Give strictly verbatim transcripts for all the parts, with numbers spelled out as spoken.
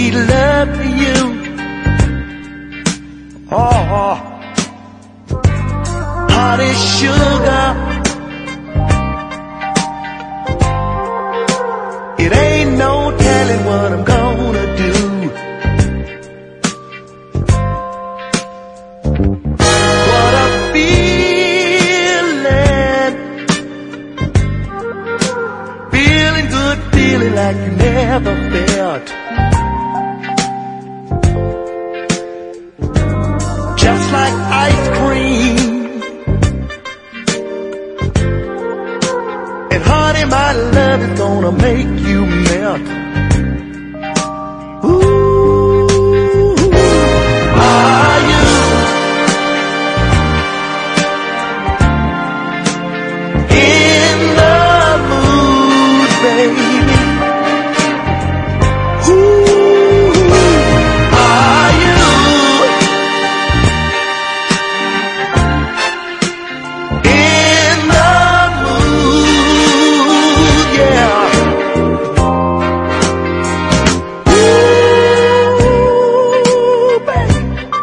sweet love to you. Oh, honey sugar, it ain't no telling what I'm gonna do. What a feeling, feeling good, feeling like you never felt. Just like ice cream. And honey, my love is gonna make you melt. Ooh, are you in the mood, baby? Ooh, are you in the mood? Yeah. Ooh, baby.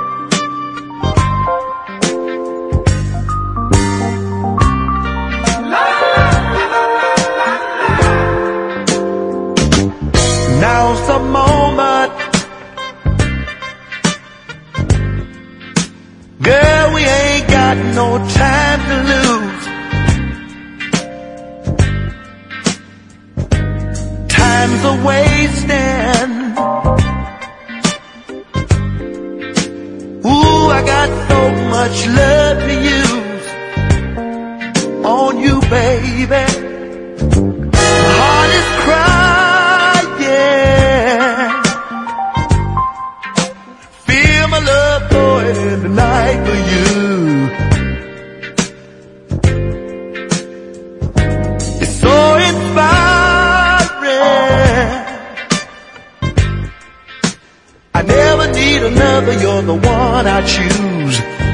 Now's the moment, girl, we ain't got no time to lose. Time's a wasting. Ooh, I got so much love to use on you, baby. My heart is crying. Feel my love pouring in the night for you. It's so inspiring. I never need another, you're the one I choose.